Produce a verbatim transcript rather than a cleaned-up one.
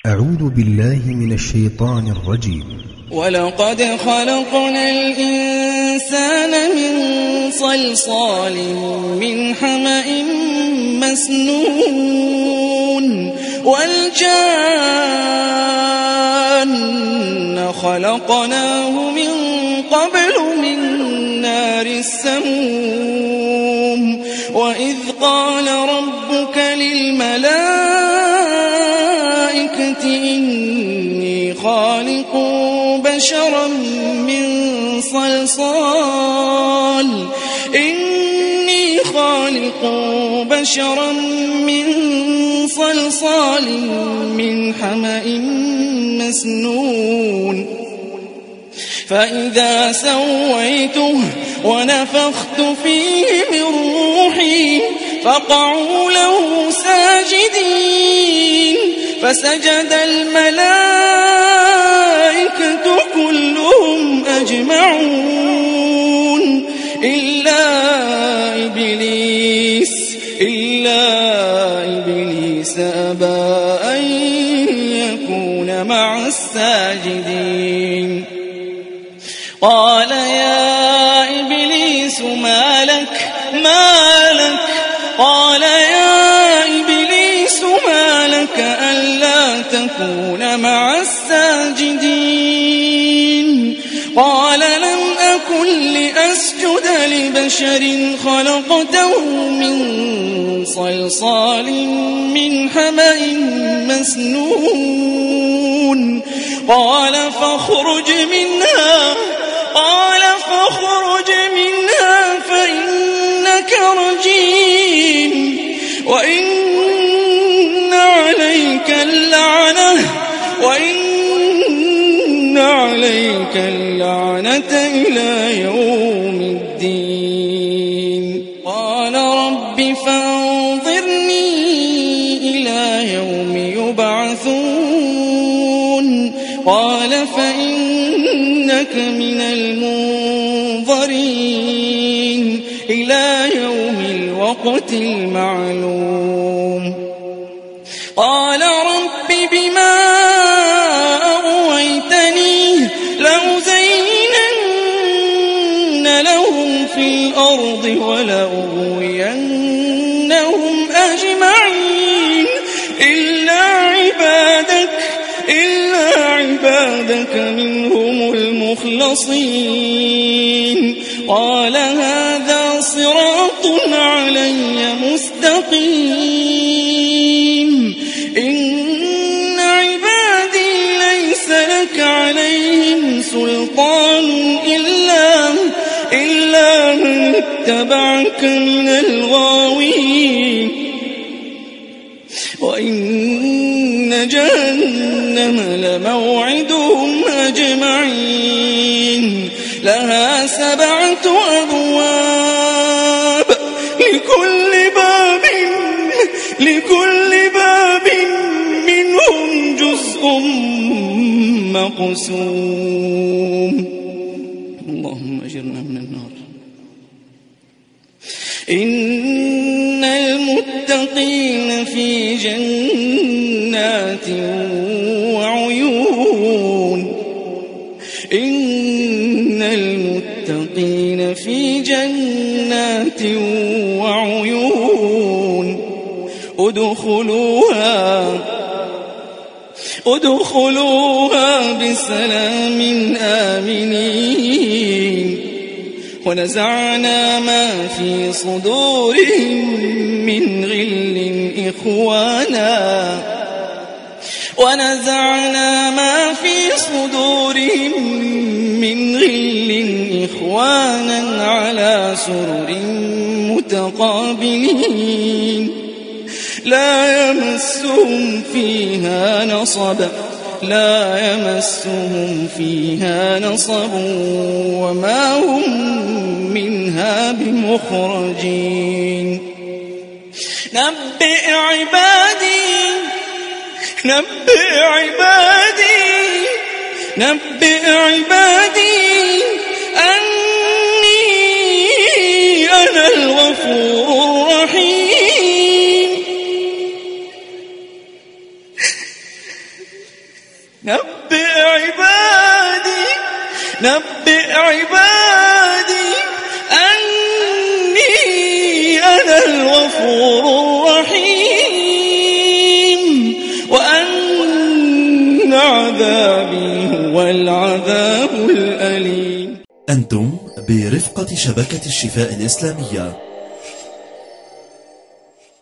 أعوذ بالله من الشيطان الرجيم. ولقد خلقنا الإنسان من صلصال من حمأ مسنون والجان خلقناه من قبل من نار السموم وإذ قال ربك للملائكة إني خالق بشرا من صلصال إني خالق بشرا من صلصال من حمأ مسنون فإذا سويته ونفخت فيه من روحي فقعوا له ساجدين فسجد الملائكة كلهم أجمعون إلا إبليس إلا إبليس أبى أن يكون مع الساجدين قال يا إبليس ما لك ما لك قال يا إبليس ما لك ألا تكون مع الساجدين قال لم أكن لأسجد لبشر خلقته من صلصال من حمأ مسنون قال فاخرج منها قال فاخرج منها فإنك رجيم وإن عليك اللعنة وإن عليك اللعنة إلى يوم الدين قال رب فانظرني إلى يوم يبعثون قال فإنك من المنظرين إلى يوم الوقت المعلوم قال رب بما أغويتني لأزينن لهم في الأرض ولأغوينهم أجمعين إلا عبادك إلا عبادك منهم المخلصين قال هذا صراط علي مستقيم إن عبادي ليس لك عليهم سلطان إلا إلا من اتبعك من الغاوين وإن جهنم لموعدهم أجمعين لها سبعة أبواب لكل باب لكل باب منهم جزء مقسوم اللهم أجرنا من النار إن المتقين في جنات وعيون إن المتقين في جنات وعيون ادخلوها ادخلوها بسلام آمنين ونزعنا ما في صدورهم من غل إخوانا ونزعنا ما في صدورهم من غل إخوانا على سرر متقابلين لا يمسهم فيها نصب لا يمسهم فيها نصب وما هم منها بمخرجين نبئ عبادي نبئ عبادي نبئ عبادي أني أنا الغفور الرحيم نبئ عبادي نبئ عبادي أني أنا الغفور الرحيم وأن عذابي هو العذاب الأليم. أنتم برفقة شبكة الشفاء الإسلامية.